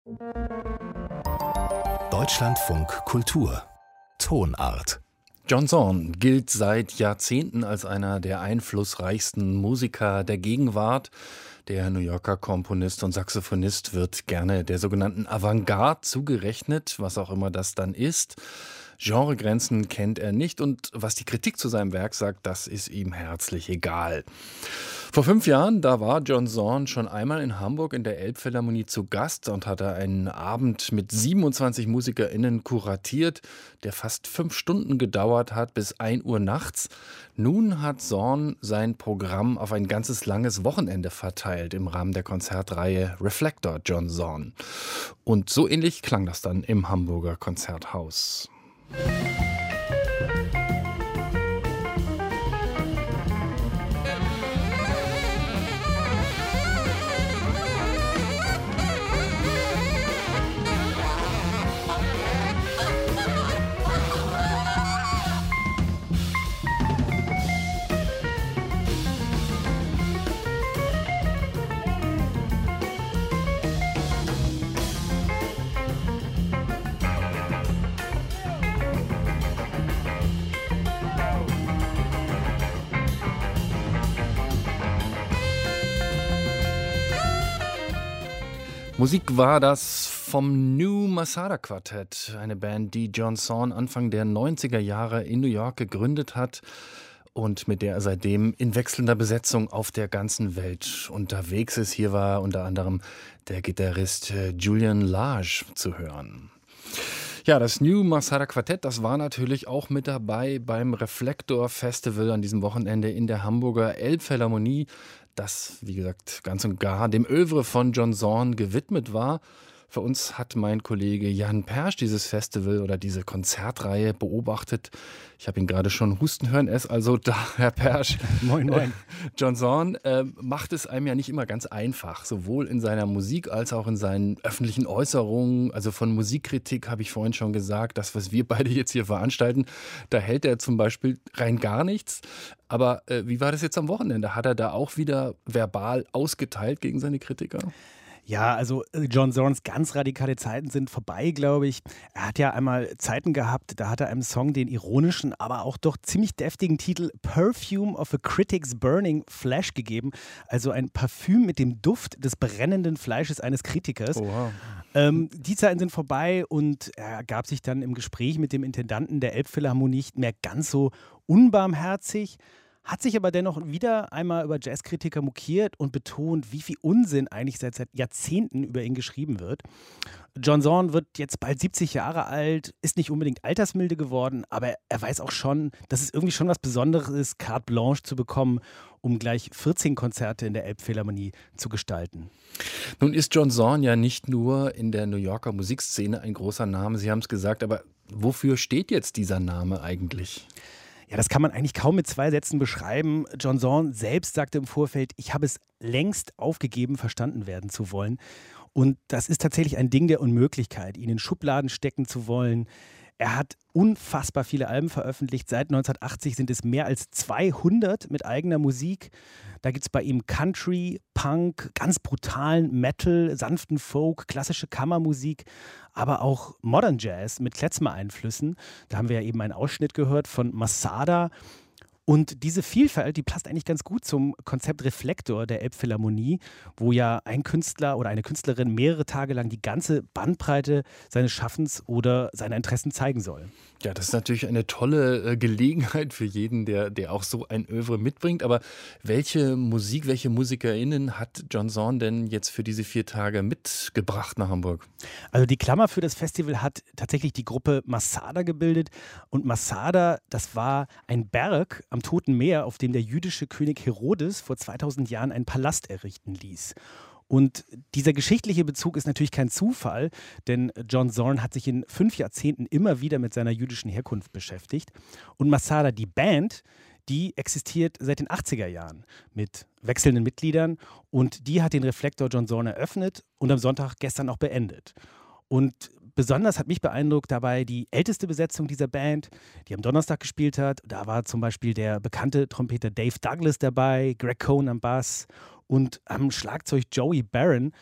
Deutschlandfunk Kultur Tonart. John Zorn gilt seit Jahrzehnten als einer der einflussreichsten Musiker der Gegenwart. Der New Yorker Komponist und Saxophonist wird gerne der sogenannten Avantgarde zugerechnet, was auch immer das dann ist. Genregrenzen kennt er nicht und was die Kritik zu seinem Werk sagt, das ist ihm herzlich egal. Vor 5 Jahren, da war John Zorn schon einmal in Hamburg in der Elbphilharmonie zu Gast und hatte einen Abend mit 27 MusikerInnen kuratiert, der fast 5 Stunden gedauert hat, bis 1 Uhr nachts. Nun hat Zorn sein Programm auf ein ganzes langes Wochenende verteilt im Rahmen der Konzertreihe Reflector John Zorn. Und so ähnlich klang das dann im Hamburger Konzerthaus. Musik war das vom New Masada Quartett, eine Band, die John Zorn Anfang der 90er Jahre in New York gegründet hat und mit der er seitdem in wechselnder Besetzung auf der ganzen Welt unterwegs ist. Hier war unter anderem der Gitarrist Julian Lage zu hören. Ja, das New Masada Quartett, das war natürlich auch mit dabei beim Reflector Festival an diesem Wochenende in der Hamburger Elbphilharmonie, das, wie gesagt, ganz und gar dem Œuvre von John Zorn gewidmet war. Für uns hat mein Kollege Jan Persch dieses Festival oder diese Konzertreihe beobachtet. Ich habe ihn gerade schon husten hören. Er ist also da, Herr Persch. Moin, moin. John Zorn macht es einem ja nicht immer ganz einfach, sowohl in seiner Musik als auch in seinen öffentlichen Äußerungen. Also von Musikkritik habe ich vorhin schon gesagt, das, was wir beide jetzt hier veranstalten, da hält er zum Beispiel rein gar nichts. Aber wie war das jetzt am Wochenende? Hat er da auch wieder verbal ausgeteilt gegen seine Kritiker? Ja, also John Zorns ganz radikale Zeiten sind vorbei, glaube ich. Er hat ja einmal Zeiten gehabt, da hat er einem Song den ironischen, aber auch doch ziemlich deftigen Titel Perfume of a Critic's Burning Flesh gegeben. Also ein Parfüm mit dem Duft des brennenden Fleisches eines Kritikers. Oh, wow. Die Zeiten sind vorbei und er gab sich dann im Gespräch mit dem Intendanten der Elbphilharmonie nicht mehr ganz so unbarmherzig. Hat sich aber dennoch wieder einmal über Jazzkritiker mokiert und betont, wie viel Unsinn eigentlich seit Jahrzehnten über ihn geschrieben wird. John Zorn wird jetzt bald 70 Jahre alt, ist nicht unbedingt altersmilde geworden, aber er weiß auch schon, dass es irgendwie schon was Besonderes ist, carte blanche zu bekommen, um gleich 14 Konzerte in der Elbphilharmonie zu gestalten. Nun ist John Zorn ja nicht nur in der New Yorker Musikszene ein großer Name, Sie haben es gesagt, aber wofür steht jetzt dieser Name eigentlich? Ja, das kann man eigentlich kaum mit 2 Sätzen beschreiben. John Zorn selbst sagte im Vorfeld, ich habe es längst aufgegeben, verstanden werden zu wollen. Und das ist tatsächlich ein Ding der Unmöglichkeit, ihn in Schubladen stecken zu wollen. Er hat unfassbar viele Alben veröffentlicht. Seit 1980 sind es mehr als 200 mit eigener Musik. Da gibt es bei ihm Country, Punk, ganz brutalen Metal, sanften Folk, klassische Kammermusik, aber auch Modern Jazz mit Klezmer-Einflüssen. Da haben wir ja eben einen Ausschnitt gehört von Masada. Und diese Vielfalt, die passt eigentlich ganz gut zum Konzept Reflector der Elbphilharmonie, wo ja ein Künstler oder eine Künstlerin mehrere Tage lang die ganze Bandbreite seines Schaffens oder seiner Interessen zeigen soll. Ja, das ist natürlich eine tolle Gelegenheit für jeden, der auch so ein Œuvre mitbringt. Aber welche Musik, welche MusikerInnen hat John Zorn denn jetzt für diese 4 Tage mitgebracht nach Hamburg? Also die Klammer für das Festival hat tatsächlich die Gruppe Masada gebildet. Und Masada, das war ein Berg am Toten Meer, auf dem der jüdische König Herodes vor 2000 Jahren einen Palast errichten ließ. Und dieser geschichtliche Bezug ist natürlich kein Zufall, denn John Zorn hat sich in 5 Jahrzehnten immer wieder mit seiner jüdischen Herkunft beschäftigt. Und Masada, die Band, die existiert seit den 80er Jahren mit wechselnden Mitgliedern und die hat den Reflector John Zorn eröffnet und am Sonntag gestern auch beendet. Und besonders hat mich beeindruckt dabei die älteste Besetzung dieser Band, die am Donnerstag gespielt hat. Da war zum Beispiel der bekannte Trompeter Dave Douglas dabei, Greg Cohn am Bass und am Schlagzeug Joey Barron.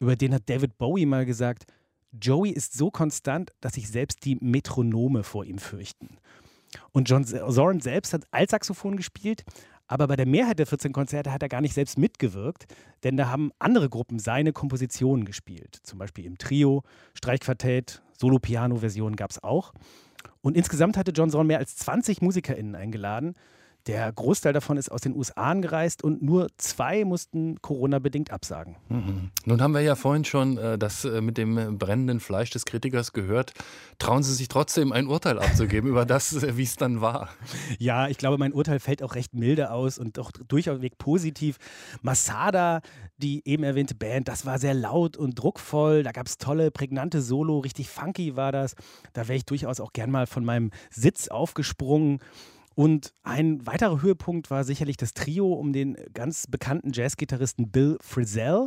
Über den hat David Bowie mal gesagt, Joey ist so konstant, dass sich selbst die Metronome vor ihm fürchten. Und John Zorn selbst hat Altsaxophon gespielt, aber bei der Mehrheit der 14 Konzerte hat er gar nicht selbst mitgewirkt, denn da haben andere Gruppen seine Kompositionen gespielt. Zum Beispiel im Trio, Streichquartett, Solo-Piano-Versionen gab es auch. Und insgesamt hatte John Zorn mehr als 20 MusikerInnen eingeladen. Der Großteil davon ist aus den USA angereist und nur 2 mussten Corona-bedingt absagen. Nun haben wir ja vorhin schon das mit dem brennenden Fleisch des Kritikers gehört. Trauen Sie sich trotzdem ein Urteil abzugeben über das, wie es dann war? Ja, ich glaube, mein Urteil fällt auch recht milde aus und doch durchweg positiv. Masada, die eben erwähnte Band, das war sehr laut und druckvoll. Da gab es tolle, prägnante Solo, richtig funky war das. Da wäre ich durchaus auch gern mal von meinem Sitz aufgesprungen. Und ein weiterer Höhepunkt war sicherlich das Trio um den ganz bekannten Jazzgitarristen Bill Frisell.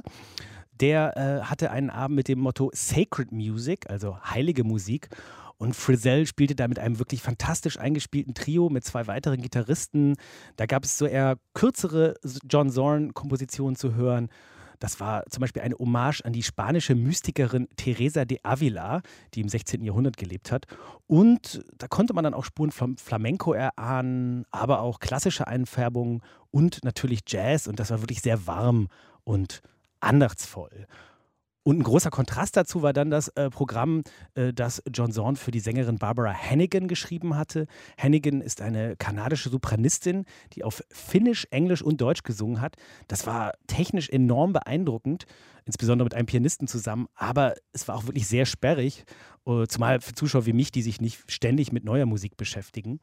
Der hatte einen Abend mit dem Motto Sacred Music, also heilige Musik. Und Frisell spielte da mit einem wirklich fantastisch eingespielten Trio mit 2 weiteren Gitarristen. Da gab es so eher kürzere John Zorn-Kompositionen zu hören. Das war zum Beispiel eine Hommage an die spanische Mystikerin Teresa de Ávila, die im 16. Jahrhundert gelebt hat. Und da konnte man dann auch Spuren vom Flamenco erahnen, aber auch klassische Einfärbungen und natürlich Jazz. Und das war wirklich sehr warm und andachtsvoll. Und ein großer Kontrast dazu war dann das Programm, das John Zorn für die Sängerin Barbara Hannigan geschrieben hatte. Hannigan ist eine kanadische Sopranistin, die auf Finnisch, Englisch und Deutsch gesungen hat. Das war technisch enorm beeindruckend, insbesondere mit einem Pianisten zusammen. Aber es war auch wirklich sehr sperrig, zumal für Zuschauer wie mich, die sich nicht ständig mit neuer Musik beschäftigen.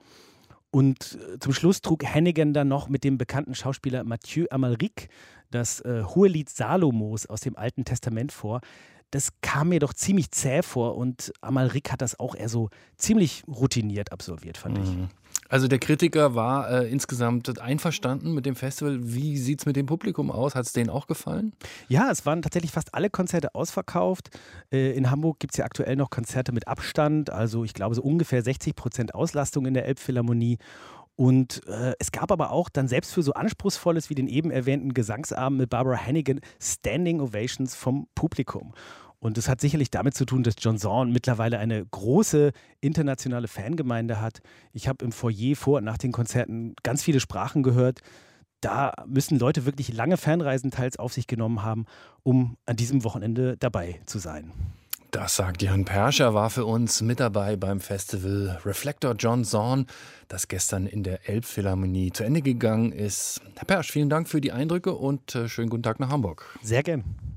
Und zum Schluss trug Hannigan dann noch mit dem bekannten Schauspieler Mathieu Amalric das Hohelied Salomos aus dem Alten Testament vor. Das kam mir doch ziemlich zäh vor und Amalric hat das auch eher so ziemlich routiniert absolviert, fand ich. Also der Kritiker war insgesamt einverstanden mit dem Festival. Wie sieht es mit dem Publikum aus? Hat es denen auch gefallen? Ja, es waren tatsächlich fast alle Konzerte ausverkauft. In Hamburg gibt es ja aktuell noch Konzerte mit Abstand, also ich glaube so ungefähr 60% Auslastung in der Elbphilharmonie. Und es gab aber auch dann selbst für so Anspruchsvolles wie den eben erwähnten Gesangsabend mit Barbara Hannigan Standing Ovations vom Publikum. Und das hat sicherlich damit zu tun, dass John Zorn mittlerweile eine große internationale Fangemeinde hat. Ich habe im Foyer vor und nach den Konzerten ganz viele Sprachen gehört. Da müssen Leute wirklich lange Fernreisen teils auf sich genommen haben, um an diesem Wochenende dabei zu sein. Das sagt Jan Perscher, war für uns mit dabei beim Festival Reflektor John Zorn, das gestern in der Elbphilharmonie zu Ende gegangen ist. Herr Persch, vielen Dank für die Eindrücke und schönen guten Tag nach Hamburg. Sehr gern.